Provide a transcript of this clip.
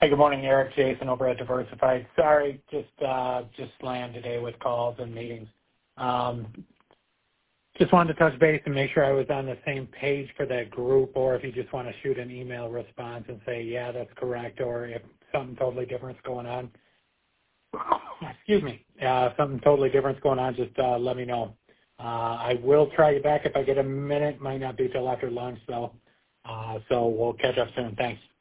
Hey, good morning, Eric. Jason over at Diversified. Sorry, just slammed today with calls and meetings. Just wanted to touch base and make sure I was on the same page for that group, or if you just want to shoot an email response and say, yeah, that's correct, or if something totally different's going on. Excuse me. Something totally different's going on, just let me know. I will try you back if I get a minute. Might not be till after lunch, though. So we'll catch up soon. Thanks.